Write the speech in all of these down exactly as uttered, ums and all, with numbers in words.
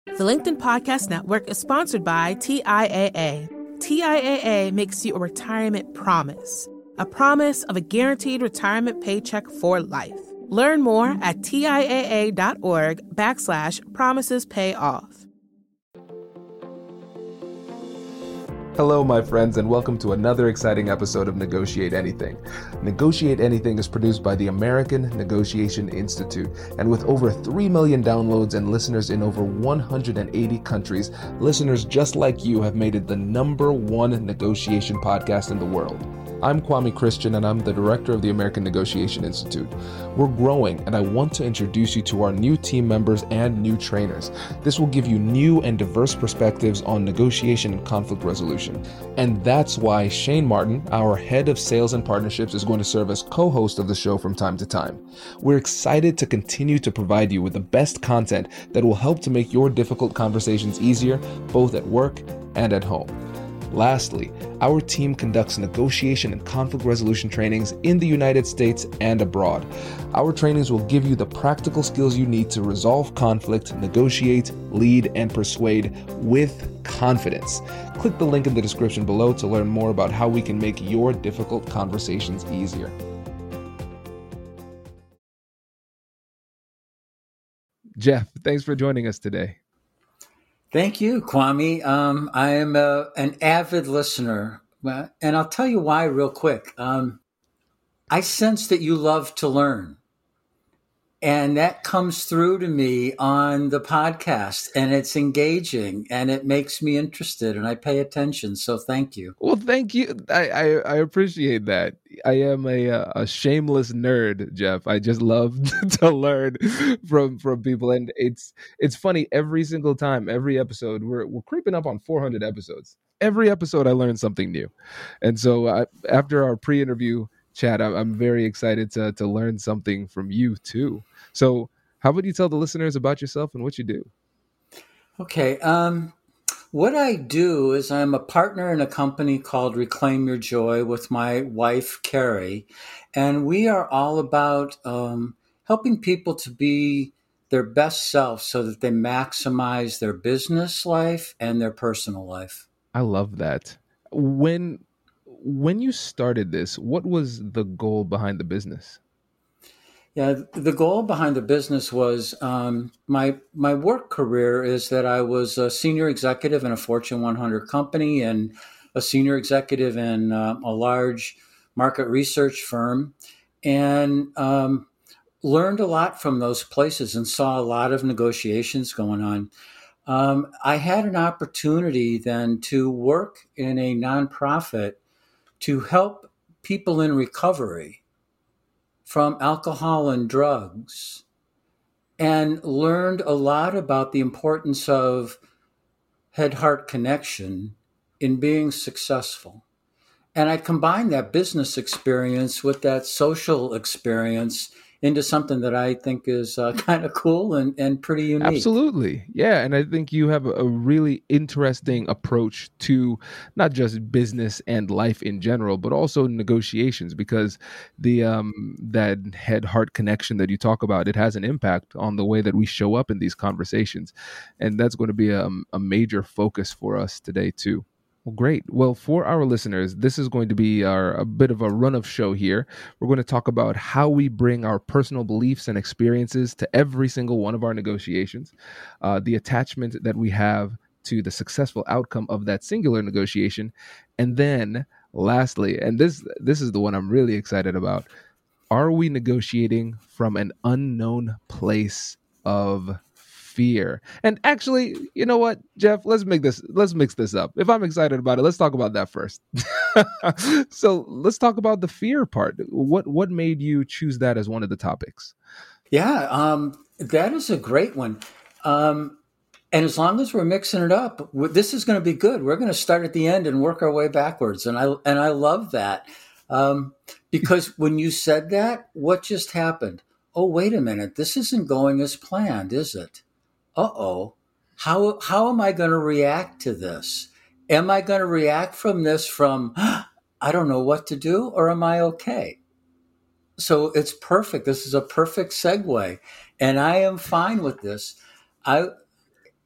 The LinkedIn Podcast Network is sponsored by T I A A. T I A A makes you a retirement promise, a promise of a guaranteed retirement paycheck for life. Learn more at TIAA.org backslash promises pay off. Hello, my friends, and welcome to another exciting episode of Negotiate Anything. Negotiate Anything is produced by the American Negotiation Institute, and with over three million downloads and listeners in over one hundred eighty countries, listeners just like you have made it the number one negotiation podcast in the world. I'm Kwame Christian, and I'm the director of the American Negotiation Institute. We're growing, and I want to introduce you to our new team members and new trainers. This will give you new and diverse perspectives on negotiation and conflict resolution. And that's why Shane Martin, our head of sales and partnerships, is going to serve as co-host of the show from time to time. We're excited to continue to provide you with the best content that will help to make your difficult conversations easier, both at work and at home. Lastly, our team conducts negotiation and conflict resolution trainings in the United States and abroad. Our trainings will give you the practical skills you need to resolve conflict, negotiate, lead, and persuade with confidence. Click the link in the description below to learn more about how we can make your difficult conversations easier. Jeff, thanks for joining us today. Thank you, Kwame. Um, I am a, an avid listener, and I'll tell you why real quick. Um, I sense that you love to learn, and that comes through to me on the podcast, and it's engaging, and it makes me interested, and I pay attention. So thank you. Well, thank you. I, I, I appreciate that. I am a a shameless nerd, Jeff. I just love to learn from from people, and it's it's funny every single time, every episode. We're we're creeping up on four hundred episodes. Every episode, I learn something new, and so I, after our pre-interview chat, I, I'm very excited to to learn something from you too. So, how about you tell the listeners about yourself and what you do? Okay. Um, What I do is I'm a partner in a company called Reclaim Your Joy with my wife, Carrie, and we are all about um, helping people to be their best self so that they maximize their business life and their personal life. I love that. When when you started this, what was the goal behind the business? Yeah, the goal behind the business was um, my my work career is that I was a senior executive in a Fortune one hundred company and a senior executive in uh, a large market research firm, and um, learned a lot from those places and saw a lot of negotiations going on. Um, I had an opportunity then to work in a nonprofit to help people in recovery from alcohol and drugs, and learned a lot about the importance of head-heart connection in being successful. And I combined that business experience with that social experience into something that I think is uh, kind of cool and, and pretty unique. Absolutely. Yeah. And I think you have a really interesting approach to not just business and life in general, but also negotiations, because the um, that head-heart connection that you talk about, it has an impact on the way that we show up in these conversations. And that's going to be a, a major focus for us today, too. Well, great. Well, for our listeners, this is going to be our a bit of a run of show here. We're going to talk about how we bring our personal beliefs and experiences to every single one of our negotiations, uh, the attachment that we have to the successful outcome of that singular negotiation, and then lastly, and this this is the one I'm really excited about, are we negotiating from an unknown place of fear? And actually, you know what, Jeff, let's make this, let's mix this up. If I'm excited about it, let's talk about that first. So let's talk about the fear part. What, what made you choose that as one of the topics? Yeah, um, that is a great one. Um, and as long as we're mixing it up, this is going to be good. We're going to start at the end and work our way backwards. And I, and I love that. Um, because when you said that, what just happened? Oh, wait a minute. This isn't going as planned, is it? Uh-oh, how how am I going to react to this? Am I going to react from this from, I don't know what to do, or am I okay? So it's perfect. This is a perfect segue, and I am fine with this. I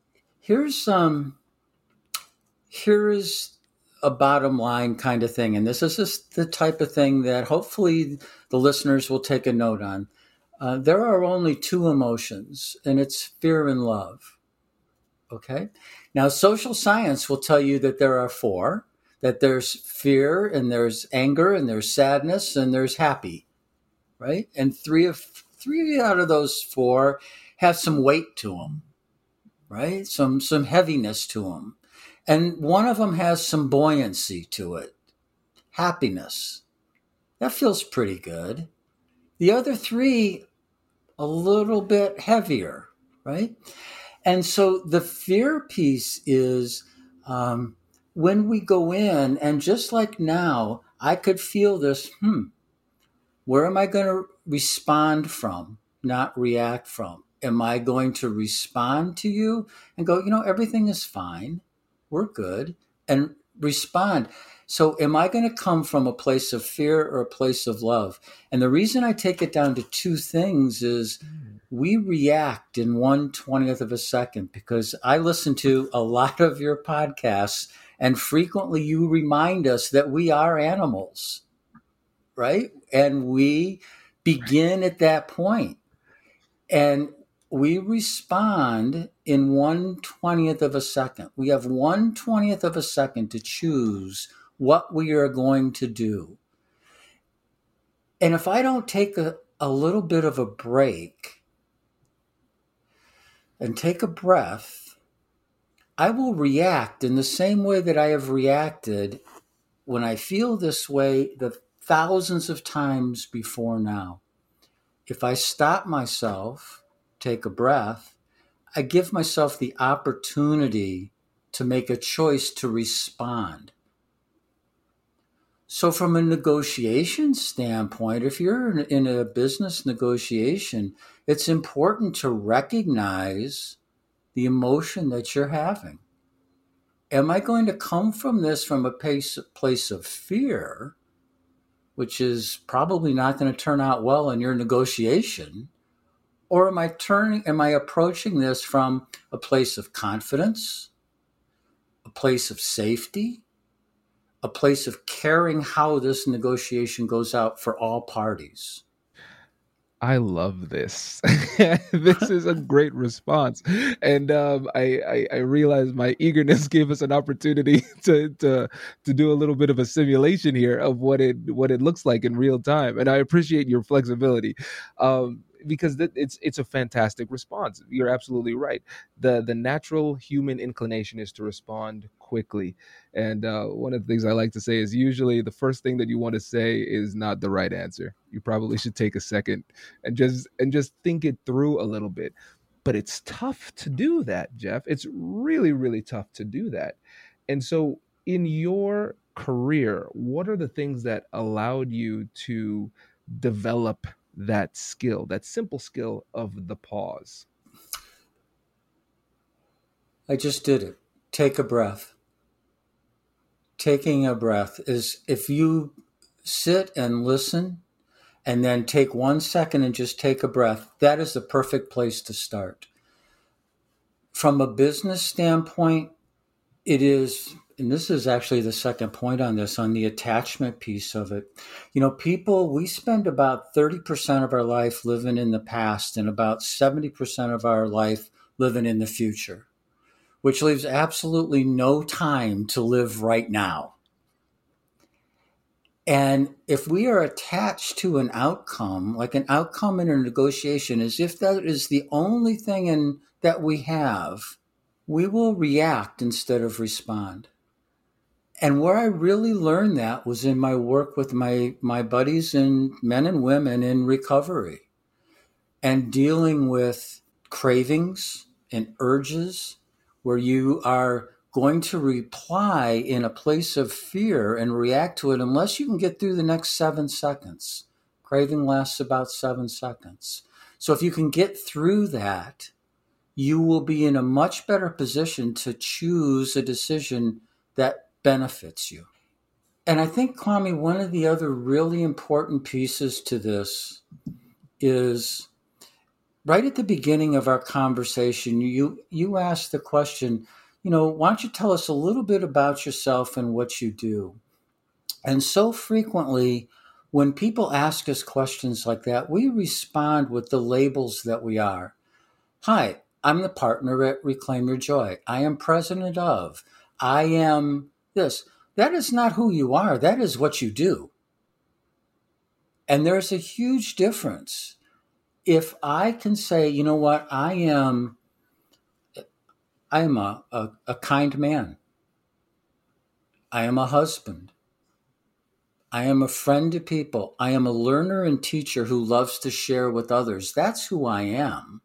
Here's um here is a bottom line kind of thing, and this is just the type of thing that hopefully the listeners will take a note on. Uh, there are only two emotions, and it's fear and love. Okay? Now, social science will tell you that there are four, that there's fear, and there's anger, and there's sadness, and there's happy, right? And three of three out of those four have some weight to them, right? Some some heaviness to them. And one of them has some buoyancy to it, happiness. That feels pretty good. The other three, a little bit heavier, right? And so the fear piece is um, when we go in, and just like now, I could feel this, hmm, where am I going to respond from, not react from? Am I going to respond to you and go, you know, everything is fine, we're good, and respond? So am I going to come from a place of fear or a place of love? And the reason I take it down to two things is we react in one twentieth of a second, because I listen to a lot of your podcasts, and frequently you remind us that we are animals, right? And we begin at that point. And we respond in one twentieth of a second. We have one twentieth of a second to choose what we are going to do. And if I don't take a, a little bit of a break and take a breath, I will react in the same way that I have reacted when I feel this way the thousands of times before now. If I stop myself, take a breath, I give myself the opportunity to make a choice to respond. So from a negotiation standpoint, if you're in a business negotiation, it's important to recognize the emotion that you're having. Am I going to come from this from a place, place of fear, which is probably not going to turn out well in your negotiation? Or am I turning, am I approaching this from a place of confidence, a place of safety, a place of caring how this negotiation goes out for all parties? I love this. This is a great response. And um, I, I, I realize my eagerness gave us an opportunity to, to to do a little bit of a simulation here of what it what it looks like in real time. And I appreciate your flexibility. Um, because th- it's it's a fantastic response. You're absolutely right. The the natural human inclination is to respond quickly. And uh, one of the things I like to say is usually the first thing that you want to say is not the right answer. You probably should take a second and just and just think it through a little bit. But it's tough to do that, Jeff. It's really, really tough to do that. And so in your career, what are the things that allowed you to develop that skill, that simple skill of the pause? I just did it. Take a breath. Taking a breath is, if you sit and listen and then take one second and just take a breath, that is the perfect place to start. From a business standpoint, it is, and this is actually the second point on this, on the attachment piece of it. You know, people, we spend about thirty percent of our life living in the past and about seventy percent of our life living in the future, which leaves absolutely no time to live right now. And if we are attached to an outcome, like an outcome in a negotiation, as if that is the only thing in, that we have, we will react instead of respond. And where I really learned that was in my work with my, my buddies and men and women in recovery, and dealing with cravings and urges where you are going to reply in a place of fear and react to it unless you can get through the next seven seconds. Craving lasts about seven seconds. So if you can get through that, you will be in a much better position to choose a decision that benefits you. And I think, Kwame, one of the other really important pieces to this is right at the beginning of our conversation, you you asked the question, you know, why don't you tell us a little bit about yourself and what you do? And so frequently, when people ask us questions like that, we respond with the labels that we are. Hi, I'm the partner at Reclaim Your Joy. I am president of. I am this. That is not who you are. That is what you do. And there's a huge difference. If I can say, you know what, I am, I am a, a, a kind man. I am a husband. I am a friend to people. I am a learner and teacher who loves to share with others. That's who I am.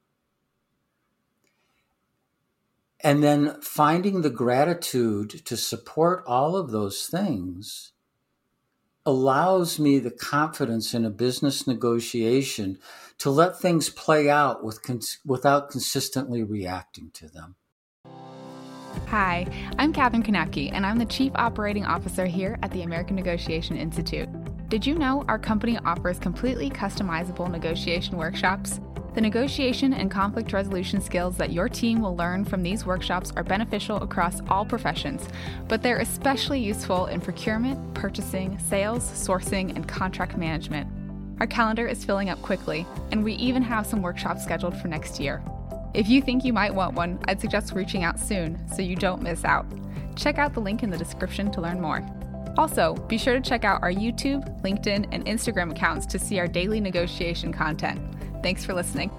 And then finding the gratitude to support all of those things allows me the confidence in a business negotiation to let things play out with cons- without consistently reacting to them. Hi, I'm Katherine Kanapke, and I'm the Chief Operating Officer here at the American Negotiation Institute. Did you know our company offers completely customizable negotiation workshops? The negotiation and conflict resolution skills that your team will learn from these workshops are beneficial across all professions, but they're especially useful in procurement, purchasing, sales, sourcing, and contract management. Our calendar is filling up quickly, and we even have some workshops scheduled for next year. If you think you might want one, I'd suggest reaching out soon so you don't miss out. Check out the link in the description to learn more. Also, be sure to check out our YouTube, LinkedIn, and Instagram accounts to see our daily negotiation content. Thanks for listening.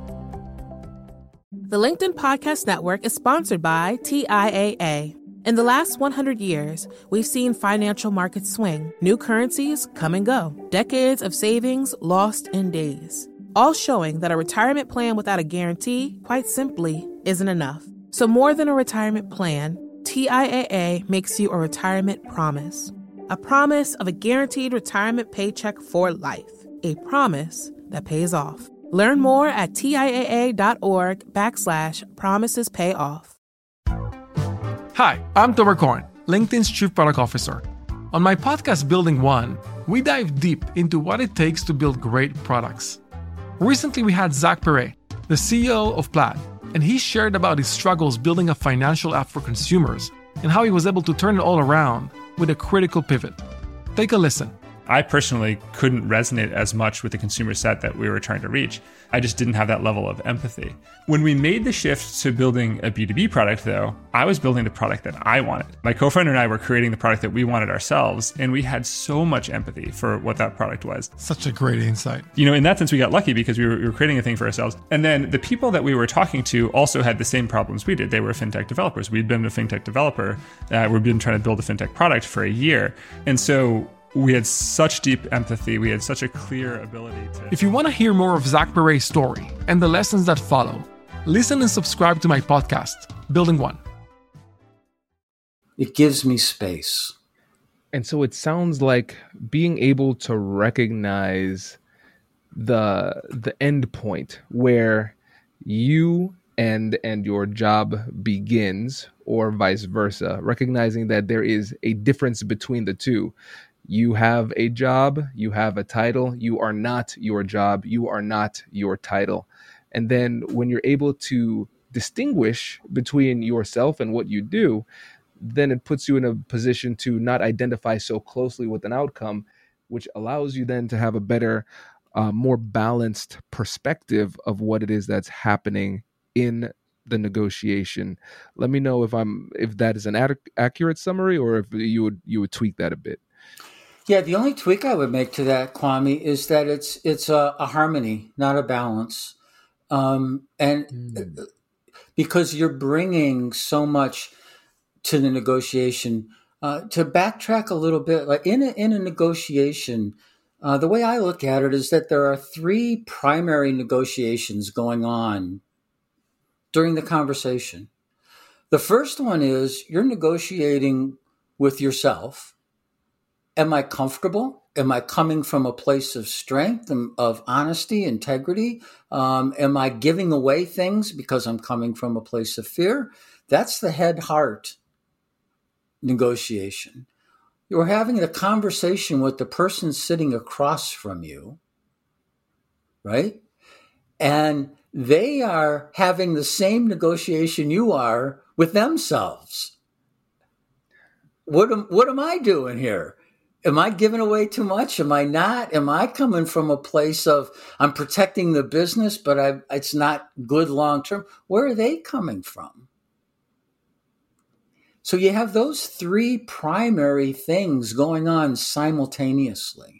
The LinkedIn Podcast Network is sponsored by T I A A. In the last one hundred years, we've seen financial markets swing, new currencies come and go, decades of savings lost in days, all showing that a retirement plan without a guarantee, quite simply, isn't enough. So more than a retirement plan, T I A A makes you a retirement promise. A promise of a guaranteed retirement paycheck for life. A promise that pays off. Learn more at TIAA.org backslash promises pay off. Hi, I'm Tomer Cohen, LinkedIn's Chief Product Officer. On my podcast, Building One, we dive deep into what it takes to build great products. Recently, we had Zach Perret, the C E O of Plaid, and he shared about his struggles building a financial app for consumers and how he was able to turn it all around with a critical pivot. Take a listen. I personally couldn't resonate as much with the consumer set that we were trying to reach. I just didn't have that level of empathy. When we made the shift to building a B two B product, though, I was building the product that I wanted. My co-founder and I were creating the product that we wanted ourselves, and we had so much empathy for what that product was. Such a great insight. You know, in that sense, we got lucky because we were, we were creating a thing for ourselves. And then the people that we were talking to also had the same problems we did. They were fintech developers. We'd been a fintech developer. Uh, we'd been trying to build a fintech product for a year. And so we had such deep empathy. We had such a clear ability to... If you want to hear more of Zach Perret's story and the lessons that follow, listen and subscribe to my podcast, Building One. It gives me space. And so it sounds like being able to recognize the the end point where you and and your job begins, or vice versa, recognizing that there is a difference between the two. You have a job, you have a title, you are not your job, you are not your title. And then when you're able to distinguish between yourself and what you do, then it puts you in a position to not identify so closely with an outcome, which allows you then to have a better, uh, more balanced perspective of what it is that's happening in the negotiation. Let me know if I'm if that is an ad- accurate summary, or if you would you would tweak that a bit. Yeah, the only tweak I would make to that, Kwame, is that it's it's a, a harmony, not a balance, um, and mm. because you're bringing so much to the negotiation. Uh, to backtrack a little bit, like in a, in a negotiation, uh, the way I look at it is that there are three primary negotiations going on during the conversation. The first one is you're negotiating with yourself. Am I comfortable? Am I coming from a place of strength and of honesty, integrity? Um, am I giving away things because I'm coming from a place of fear? That's the head-heart negotiation. You're having a conversation with the person sitting across from you, right? And they are having the same negotiation you are with themselves. What am, what am I doing here? Am I giving away too much? Am I not? Am I coming from a place of I'm protecting the business, but I, it's not good long term? Where are they coming from? So you have those three primary things going on simultaneously.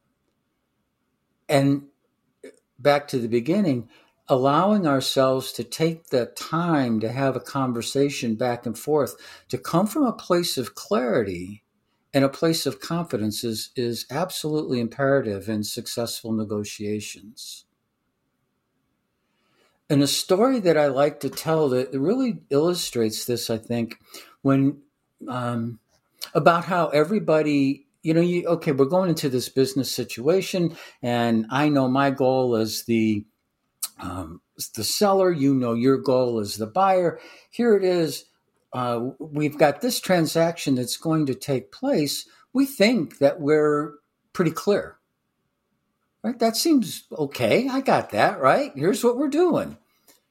And back to the beginning, allowing ourselves to take the time to have a conversation back and forth, to come from a place of clarity and a place of confidence is, is absolutely imperative in successful negotiations. And a story that I like to tell that really illustrates this, I think, when um, about how everybody, you know, you, okay, we're going into this business situation, and I know my goal is the um, the seller. You know, your goal is the buyer. Here it is. Uh, we've got this transaction that's going to take place. We think that we're pretty clear, right? That seems okay. I got that, right? Here's what we're doing.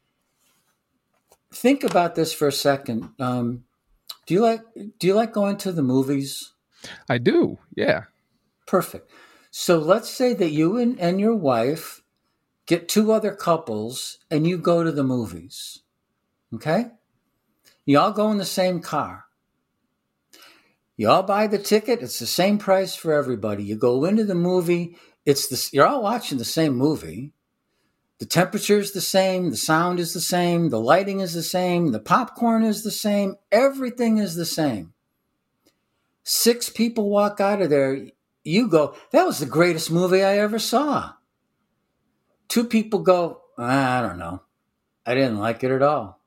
Think about this for a second. Um, do you like, do you like going to the movies? I do. Yeah. Perfect. So let's say that you and, and your wife get two other couples and you go to the movies. Okay? You all go in the same car. You all buy the ticket. It's the same price for everybody. You go into the movie. It's the, you're all watching the same movie. The temperature is the same. The sound is the same. The lighting is the same. The popcorn is the same. Everything is the same. Six people walk out of there. You go, that was the greatest movie I ever saw. Two people go, I don't know. I didn't like it at all.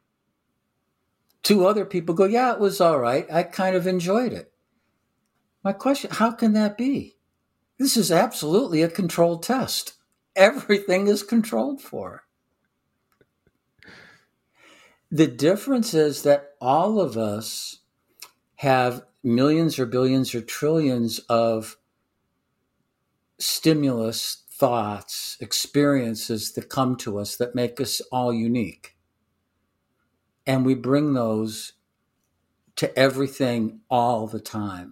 Two other people go, yeah, it was all right. I kind of enjoyed it. My question, how can that be? This is absolutely a controlled test. Everything is controlled for. The difference is that all of us have millions or billions or trillions of stimulus, thoughts, experiences that come to us that make us all unique. And we bring those to everything all the time.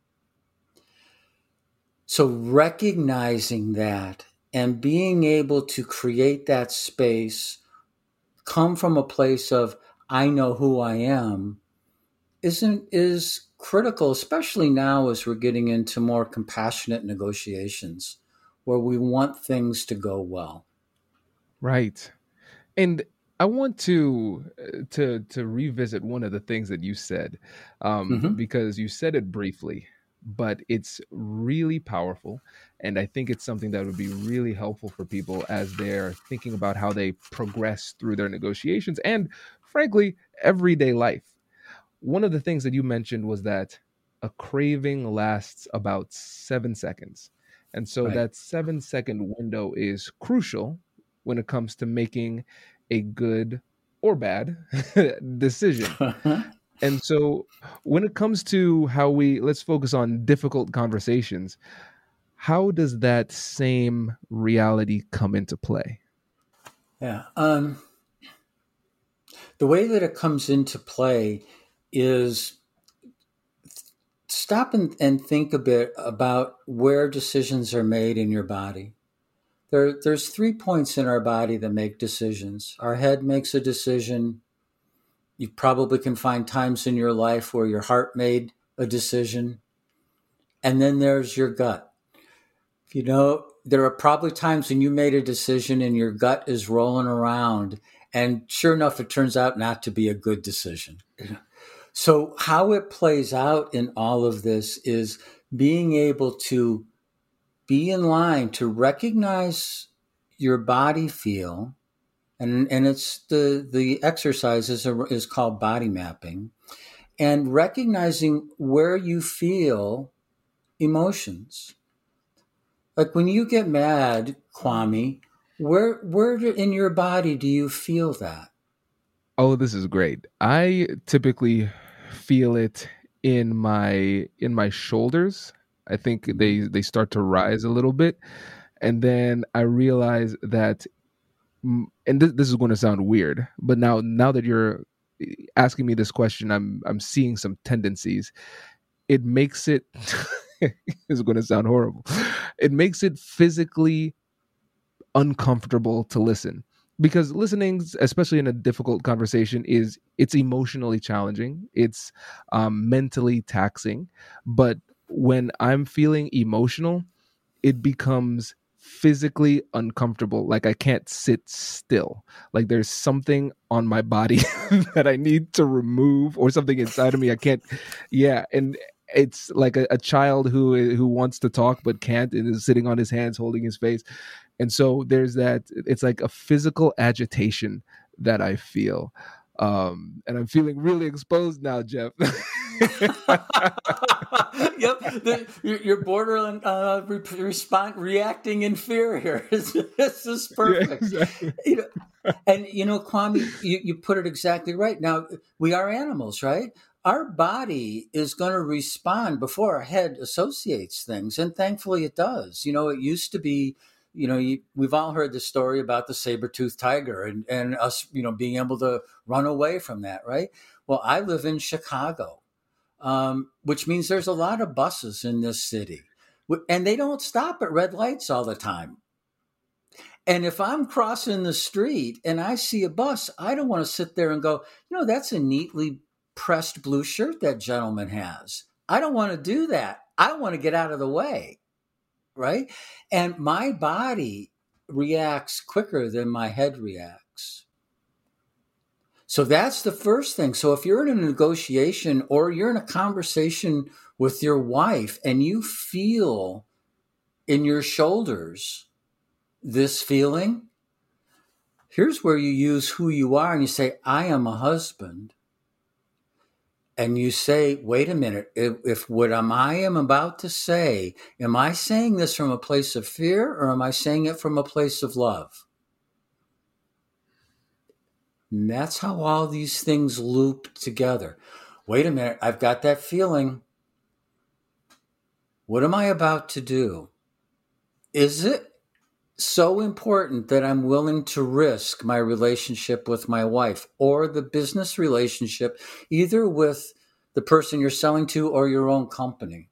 So recognizing that and being able to create that space, come from a place of, I know who I am, isn't is critical, especially now as we're getting into more compassionate negotiations where we want things to go well. Right. And I want to to to revisit one of the things that you said, um, Mm-hmm. because you said it briefly, but it's really powerful. And I think it's something that would be really helpful for people as they're thinking about how they progress through their negotiations and, frankly, everyday life. One of the things that you mentioned was that a craving lasts about seven seconds. And so Right. that seven second window is crucial when it comes to making a good or bad decision. And so when it comes to how we, let's focus on difficult conversations, how does that same reality come into play? Yeah. Um, the way that it comes into play is stop and, and think a bit about where decisions are made in your body. There, there's three points in our body that make decisions. Our head makes a decision. You probably can find times in your life where your heart made a decision. And then there's your gut. You know, there are probably times when you made a decision and your gut is rolling around. And sure enough, it turns out not to be a good decision. So how it plays out in all of this is being able to be in line to recognize your body feel. And, and it's the, the exercise is, a, is called body mapping, and recognizing where you feel emotions. Like when you get mad, Kwame, where, where in your body do you feel that? Oh, this is great. I typically feel it in my in my shoulders. I think they they start to rise a little bit, and then I realize that and this, this is going to sound weird, but now now that you're asking me this question, I'm I'm seeing some tendencies. It makes it it's going to sound horrible. It makes it physically uncomfortable to listen, because listening, especially in a difficult conversation, is it's emotionally challenging. It's um, mentally taxing. But when I'm feeling emotional, it becomes physically uncomfortable. Like I can't sit still. Like there's something on my body that I need to remove, or something inside of me. I can't. Yeah. And it's like a, a child who who wants to talk but can't, and is sitting on his hands holding his face. And so there's that. It's like a physical agitation that I feel. Um, and I'm feeling really exposed now, Jeff. Yep, the, you're borderline uh, re- respond, reacting in fear here. This is perfect. Yeah, exactly. You know, and you know, Kwame, you, you put it exactly right. Now, we are animals, right? Our body is going to respond before our head associates things, and thankfully it does. You know, it used to be, you know, you, we've all heard the story about the saber-toothed tiger and, and us, you know, being able to run away from that, right? Well, I live in Chicago, um, which means there's a lot of buses in this city, and they don't stop at red lights all the time. And if I'm crossing the street and I see a bus, I don't want to sit there and go, you know, that's a neatly pressed blue shirt that gentleman has. I don't want to do that. I want to get out of the way. Right? And my body reacts quicker than my head reacts. So that's the first thing. So if you're in a negotiation or you're in a conversation with your wife and you feel in your shoulders this feeling, here's where you use who you are and you say, I am a husband. And you say, wait a minute, if, if what am I am about to say, am I saying this from a place of fear, or am I saying it from a place of love? And that's how all these things loop together. Wait a minute, I've got that feeling. What am I about to do? Is it so important that I'm willing to risk my relationship with my wife or the business relationship, either with the person you're selling to or your own company?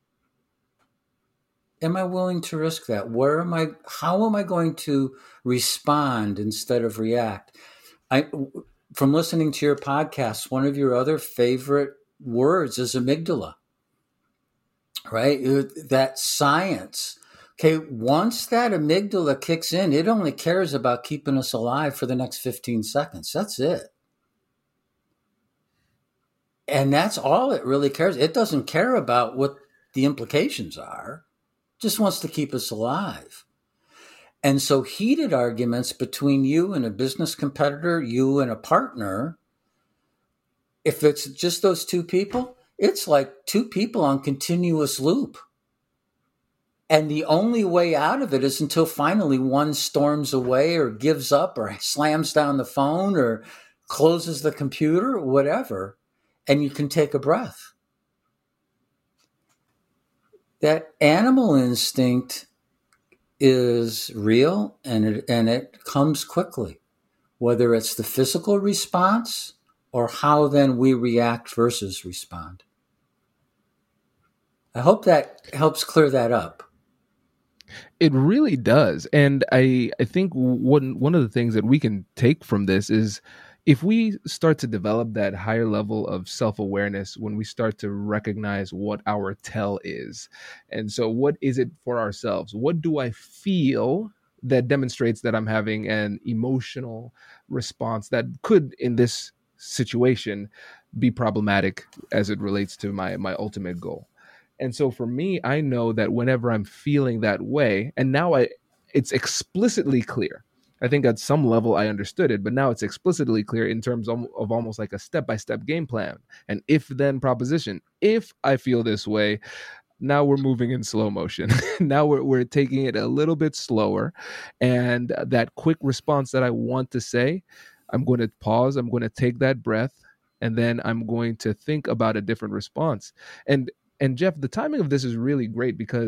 Am I willing to risk that? Where am I? How am I going to respond instead of react? I, from listening to your podcast, one of your other favorite words is amygdala, right? That science. Okay, once that amygdala kicks in, it only cares about keeping us alive for the next fifteen seconds. That's it. And that's all it really cares. It doesn't care about what the implications are. It just wants to keep us alive. And so heated arguments between you and a business competitor, you and a partner, if it's just those two people, it's like two people on continuous loop. And the only way out of it is until finally one storms away or gives up or slams down the phone or closes the computer or whatever, and you can take a breath. That animal instinct is real, and it, and it comes quickly, whether it's the physical response or how then we react versus respond. I hope that helps clear that up. It really does. And I, I think one, one of the things that we can take from this is if we start to develop that higher level of self-awareness, when we start to recognize what our tell is. And so what is it for ourselves? What do I feel that demonstrates that I'm having an emotional response that could, in this situation, be problematic as it relates to my, my ultimate goal? And so for me, I know that whenever I'm feeling that way, and now I, it's explicitly clear. I think at some level I understood it, but now it's explicitly clear in terms of, of almost like a step-by-step game plan, an if-then proposition. If I feel this way, now we're moving in slow motion. Now we're we're taking it a little bit slower, and that quick response that I want to say, I'm going to pause. I'm going to take that breath, and then I'm going to think about a different response. And And Jeff, the timing of this is really great because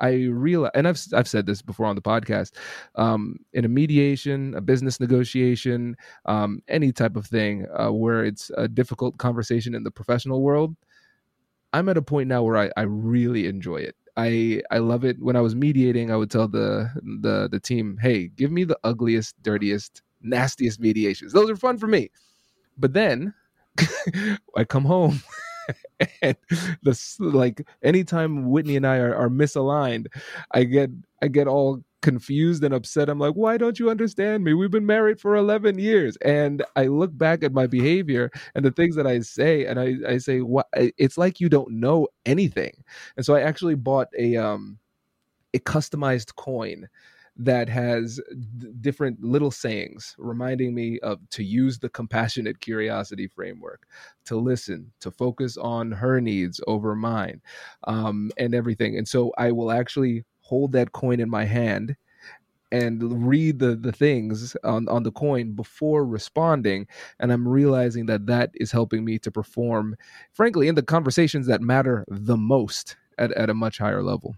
I realize, and I've I've said this before on the podcast, um, in a mediation, a business negotiation, um, any type of thing uh, where it's a difficult conversation in the professional world, I'm at a point now where I, I really enjoy it. I I love it. When I was mediating, I would tell the the the team, "Hey, give me the ugliest, dirtiest, nastiest mediations. Those are fun for me." But then I come home. And the like anytime Whitney and I are, are misaligned, I get I get all confused and upset. I'm like, why don't you understand me? We've been married for eleven years. And I look back at my behavior and the things that I say, and I, I say, what? It's like you don't know anything. And so I actually bought a um a customized coin that has d- different little sayings reminding me of to use the compassionate curiosity framework, to listen, to focus on her needs over mine, um, and everything. And so I will actually hold that coin in my hand and read the, the things on, on the coin before responding. And I'm realizing that that is helping me to perform, frankly, in the conversations that matter the most at, at a much higher level.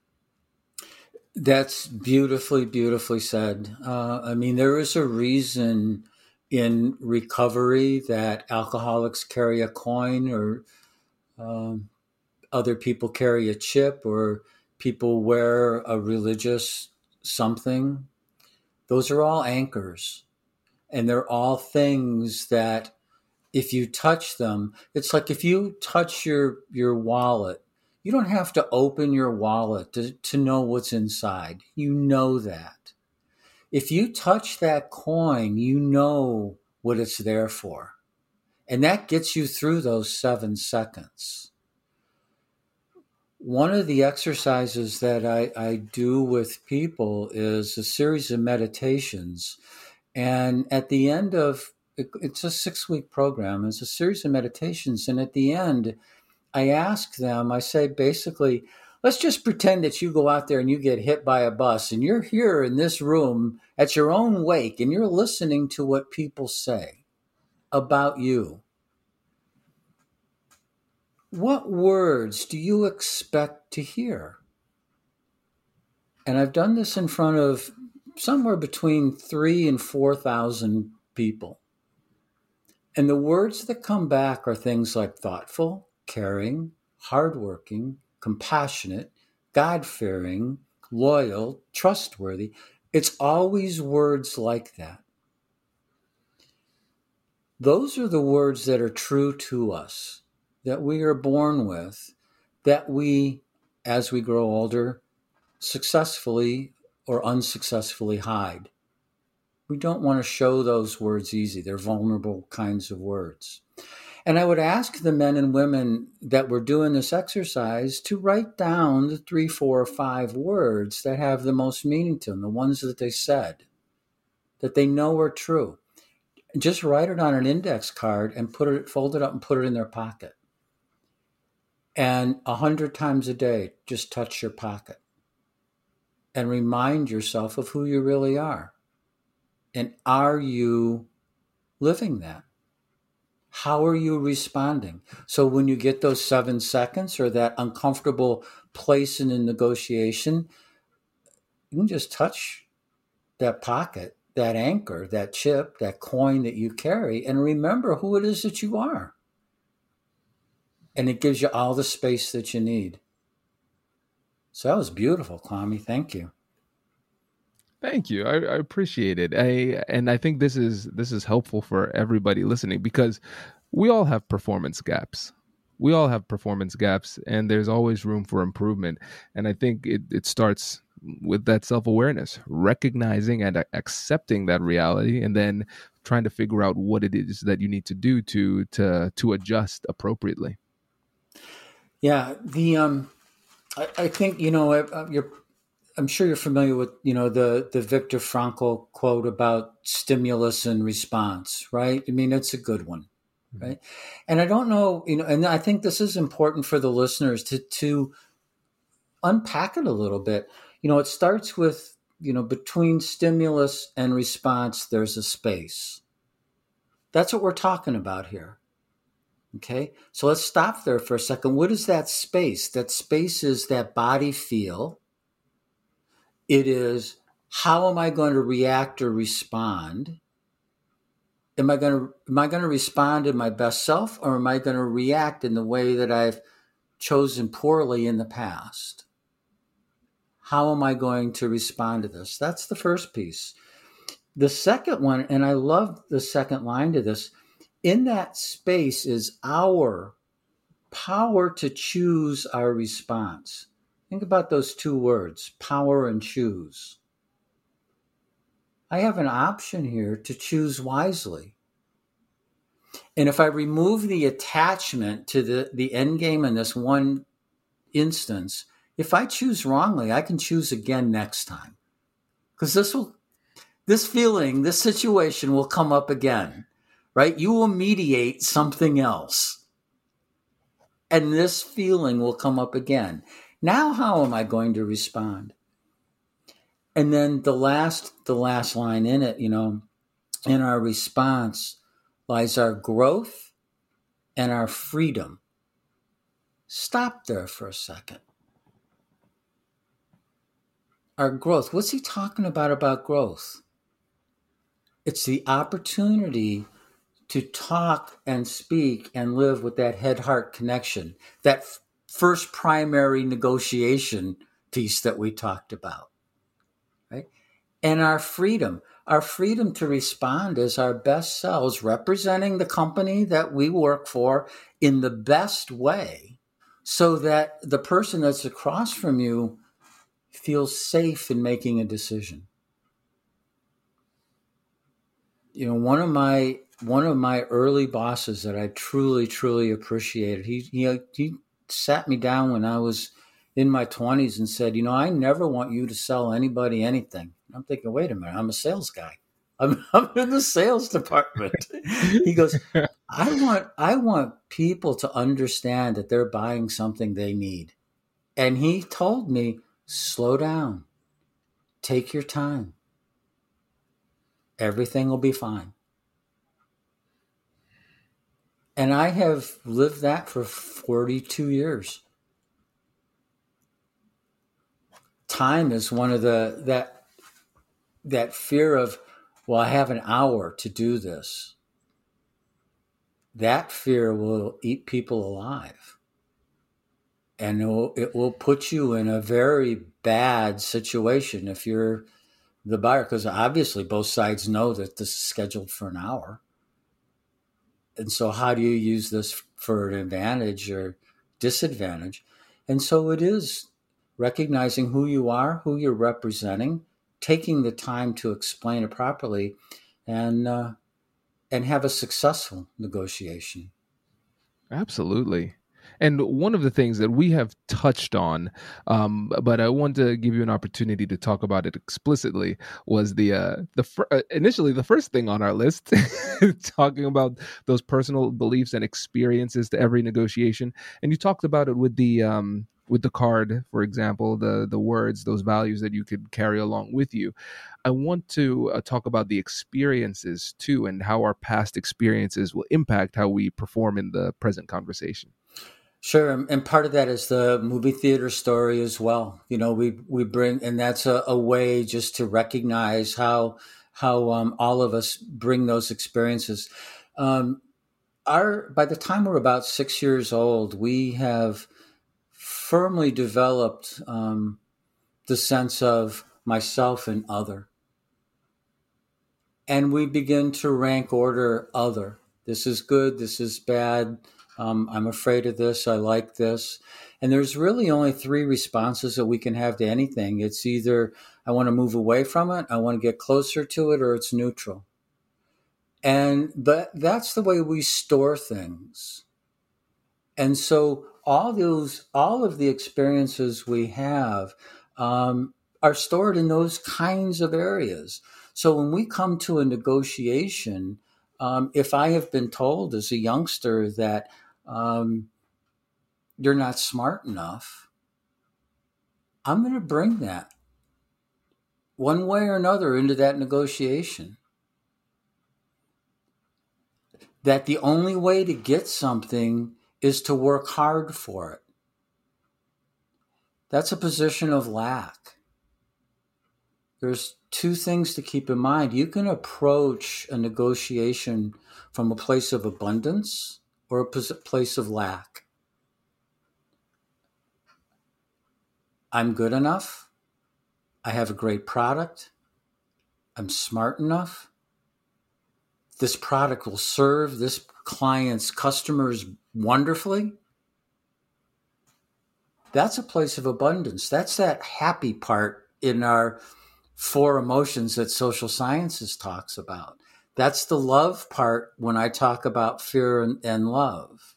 That's beautifully, beautifully said. Uh, I mean, there is a reason in recovery that alcoholics carry a coin, or um, other people carry a chip, or people wear a religious something. Those are all anchors. And they're all things that if you touch them, it's like if you touch your, your wallet, you don't have to open your wallet to, to know what's inside. You know that. If you touch that coin, you know what it's there for. And that gets you through those seven seconds. One of the exercises that I, I do with people is a series of meditations. And at the end of, it's a six-week program. It's a series of meditations. And at the end, I ask them, I say, basically, let's just pretend that you go out there and you get hit by a bus and you're here in this room at your own wake and you're listening to what people say about you. What words do you expect to hear? And I've done this in front of somewhere between three and four thousand people. And the words that come back are things like thoughtful, caring, hardworking, compassionate, God-fearing, loyal, trustworthy. It's always words like that. Those are the words that are true to us, that we are born with, that we, as we grow older, successfully or unsuccessfully hide. We don't want to show those words easy. They're vulnerable kinds of words. And I would ask the men and women that were doing this exercise to write down the three, four, or five words that have the most meaning to them, the ones that they said, that they know are true. Just write it on an index card and put it, fold it up and put it in their pocket. And a hundred times a day, just touch your pocket and remind yourself of who you really are. And are you living that? How are you responding? So when you get those seven seconds or that uncomfortable place in a negotiation, you can just touch that pocket, that anchor, that chip, that coin that you carry, and remember who it is that you are. And it gives you all the space that you need. So that was beautiful, Kwame. Thank you. Thank you. I, I appreciate it. I and I think this is this is helpful for everybody listening, because we all have performance gaps. We all have performance gaps, and there's always room for improvement. And I think it, it starts with that self-awareness, recognizing and accepting that reality, and then trying to figure out what it is that you need to do to to to adjust appropriately. Yeah, the um, I, I think you know uh, you're. I'm sure you're familiar with, you know, the, the Viktor Frankl quote about stimulus and response, right? I mean, it's a good one, right? Mm-hmm. And I don't know, you know, and I think this is important for the listeners to, to unpack it a little bit. You know, it starts with, you know, between stimulus and response, there's a space. That's what we're talking about here. Okay. So let's stop there for a second. What is that space? That space is that body feel It is, how am I going to react or respond? Am I going to am I going to respond in my best self, or am I going to react in the way that I've chosen poorly in the past? How am I going to respond to this? That's the first piece. The second one, and I love the second line to this, in that space is our power to choose our response. Think about those two words, power and choose. I have an option here to choose wisely. And if I remove the attachment to the, the end game in this one instance, if I choose wrongly, I can choose again next time. Because this will, this feeling, this situation will come up again, right? You will mediate something else. And this feeling will come up again. Now, how am I going to respond? And then the last, the last line in it, you know, in our response lies our growth and our freedom. Stop there for a second. Our growth. What's he talking about about growth? It's the opportunity to talk and speak and live with that head-heart connection, that f- first primary negotiation piece that we talked about, right? And our freedom, our freedom to respond as our best selves, representing the company that we work for in the best way, so that the person that's across from you feels safe in making a decision. You know, one of my one of my early bosses that I truly, truly appreciated, he he he sat me down when I was in my twenties and said, you know, I never want you to sell anybody anything. I'm thinking, wait a minute, I'm a sales guy. I'm, I'm in the sales department. He goes, I want I want people to understand that they're buying something they need. And he told me, slow down, take your time. Everything will be fine. And I have lived that for forty-two years. Time is one of the, that, that fear of, well, I have an hour to do this. That fear will eat people alive. And it will, it will put you in a very bad situation if you're the buyer, because obviously both sides know that this is scheduled for an hour. And so how do you use this for an advantage or disadvantage? And so it is recognizing who you are, who you're representing, taking the time to explain it properly, and uh, and have a successful negotiation. Absolutely. And one of the things that we have touched on, um, but I want to give you an opportunity to talk about it explicitly, was the uh, the fir- uh, initially the first thing on our list, talking about those personal beliefs and experiences to every negotiation. And you talked about it with the um, with the card, for example, the the words, those values that you could carry along with you. I want to uh, talk about the experiences too, and how our past experiences will impact how we perform in the present conversation. Sure, and part of that is the movie theater story as well. You know, we we bring, and that's a, a way just to recognize how how um, all of us bring those experiences. Um, our by the time we're about six years old, we have firmly developed um, the sense of myself and other, and we begin to rank order other. This is good. This is bad. Um, I'm afraid of this. I like this. And there's really only three responses that we can have to anything. It's either I want to move away from it, I want to get closer to it, or it's neutral. And but that's the way we store things. And so all those, all of the experiences we have um, are stored in those kinds of areas. So when we come to a negotiation, um, if I have been told as a youngster that Um, you're not smart enough, I'm going to bring that one way or another into that negotiation. That the only way to get something is to work hard for it. That's a position of lack. there's two things to keep in mind. You can approach a negotiation from a place of abundance or a place of lack. I'm good enough. I have a great product. I'm smart enough. This product will serve this client's customers wonderfully. That's a place of abundance. That's that happy part in our four emotions that social sciences talks about. That's the love part when I talk about fear and, and love.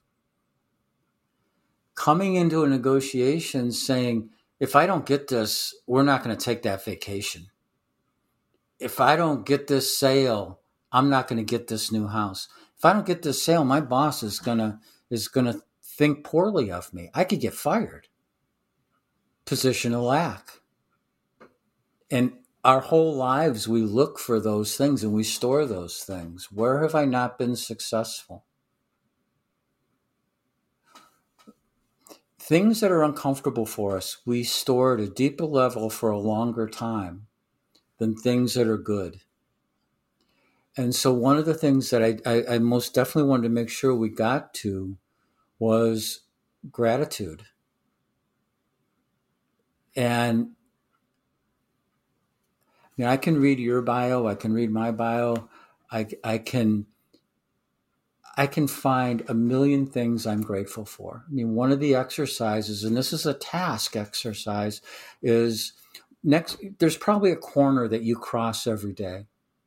Coming into a negotiation saying, if I don't get this, we're not going to take that vacation. If I don't get this sale, I'm not going to get this new house. If I don't get this sale, my boss is going to is going to think poorly of me. I could get fired. Position of lack. And our whole lives, we look for those things and we store those things. Where have I not been successful? Things that are uncomfortable for us, we store at a deeper level for a longer time than things that are good. And so one of the things that I, I, I most definitely wanted to make sure we got to was gratitude. And you know, I can read your bio, I can read my bio, I, I can I can find a million things I'm grateful for. I mean, one of the exercises, and this is a task exercise, is next, there's probably a corner that you cross every day.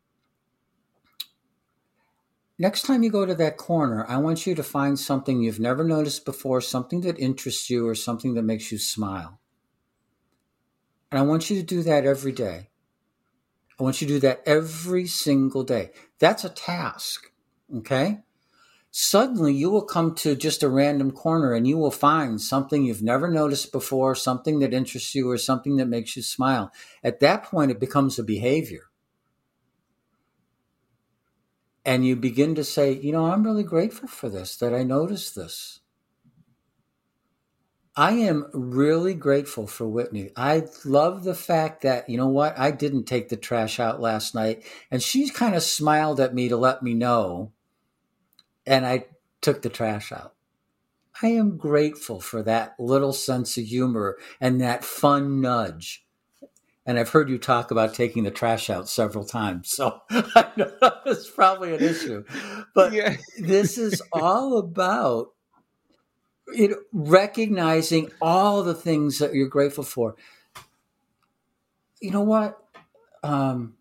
Next time you go to that corner, I want you to find something you've never noticed before, something that interests you or something that makes you smile. And I want you to do that every day. I want you to do that every single day. That's a task, okay? Suddenly you will come to just a random corner and you will find something you've never noticed before, something that interests you or something that makes you smile. At that point, it becomes a behavior. And you begin to say, you know, I'm really grateful for this, that I noticed this. I am really grateful for Whitney. I love the fact that, you know what, I didn't take the trash out last night. And she kind of smiled at me to let me know. And I took the trash out. I am grateful for that little sense of humor and that fun nudge. And I've heard you talk about taking the trash out several times. So I know that's probably an issue. But yeah. This is all about you know, recognizing all the things that you're grateful for. You know what? Um,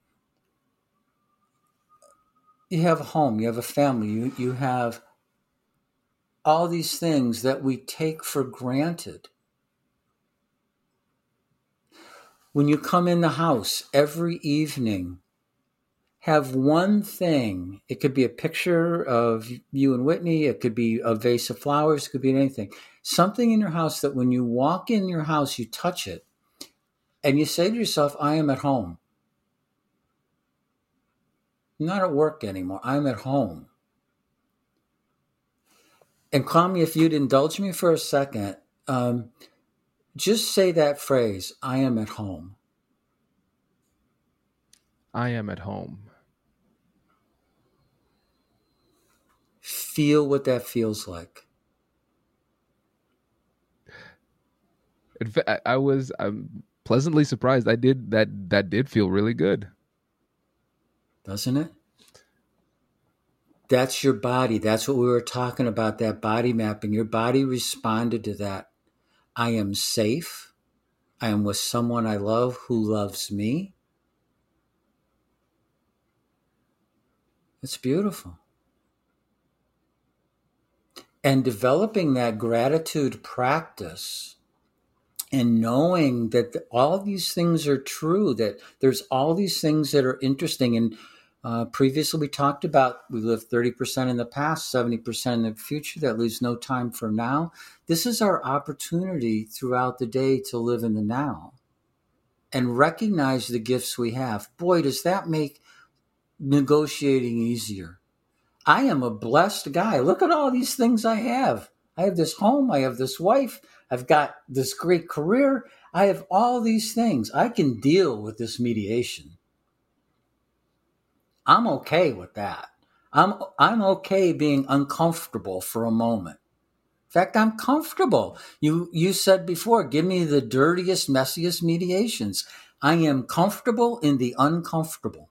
you have a home, you have a family, you, you have all these things that we take for granted. When you come in the house every evening, have one thing. It could be a picture of you and Whitney. It could be a vase of flowers. It could be anything. Something in your house that when you walk in your house, you touch it and you say to yourself, I am at home. I'm not at work anymore. I'm at home. And Kwame, if you'd indulge me for a second, um, just say that phrase, I am at home. I am at home. Feel what that feels like. In fact, I was I'm pleasantly surprised. I did that. That did feel really good. Doesn't it? That's your body. That's what we were talking about, that body mapping. Your body responded to that. I am safe. I am with someone I love who loves me. It's beautiful. And developing that gratitude practice and knowing that all these things are true, that there's all these things that are interesting. And uh, previously we talked about we live thirty percent in the past, seventy percent in the future. That leaves no time for now. This is our opportunity throughout the day to live in the now and recognize the gifts we have. Boy, does that make negotiating easier. I am a blessed guy. Look at all these things I have. I have this home. I have this wife. I've got this great career. I have all these things. I can deal with this mediation. I'm okay with that. I'm I'm okay being uncomfortable for a moment. In fact, I'm comfortable. You you said before, give me the dirtiest, messiest mediations. I am comfortable in the uncomfortable.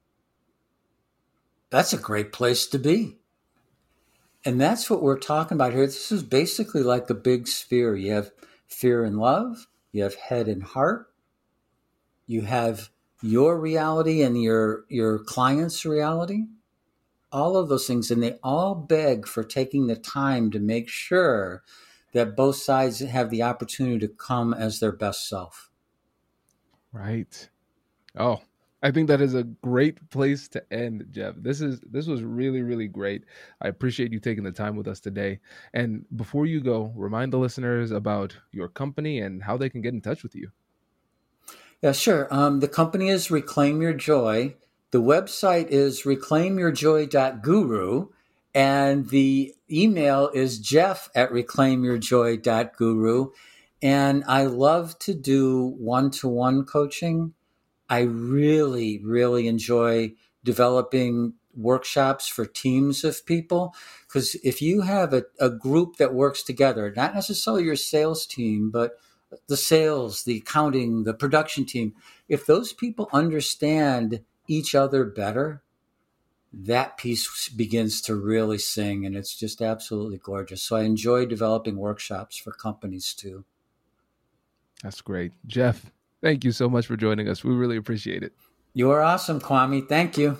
That's a great place to be. And that's what we're talking about here. This is basically like a big sphere. You have fear and love. You have head and heart. You have your reality and your, your client's reality. All of those things. And they all beg for taking the time to make sure that both sides have the opportunity to come as their best self. Right. Oh, I think that is a great place to end, Jeff. This is this was really, really great. I appreciate you taking the time with us today. And before you go, remind the listeners about your company and how they can get in touch with you. Yeah, sure. Um, the company is Reclaim Your Joy. The website is reclaim your joy dot guru. And the email is jeff at reclaim your joy dot guru. And I love to do one-to-one coaching. I really, really enjoy developing workshops for teams of people, because if you have a, a group that works together, not necessarily your sales team, but the sales, the accounting, the production team, if those people understand each other better, that piece begins to really sing, and it's just absolutely gorgeous. So I enjoy developing workshops for companies too. That's great. Jeff, thank you so much for joining us. We really appreciate it. You are awesome, Kwame. Thank you.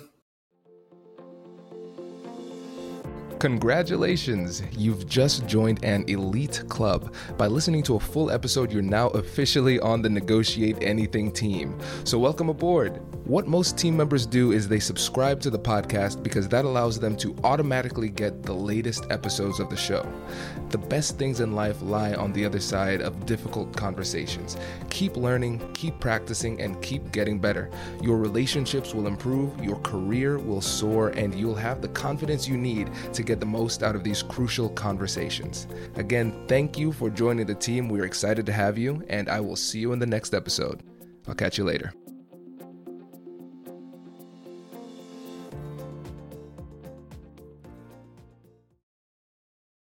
Congratulations, you've just joined an elite club. By listening to a full episode, you're now officially on the Negotiate Anything team. So welcome aboard. What most team members do is they subscribe to the podcast because that allows them to automatically get the latest episodes of the show. The best things in life lie on the other side of difficult conversations. Keep learning, keep practicing, and keep getting better. Your relationships will improve, your career will soar, and you'll have the confidence you need to get the most out of these crucial conversations. Again, thank you for joining the team. We're excited to have you, and I will see you in the next episode. I'll catch you later.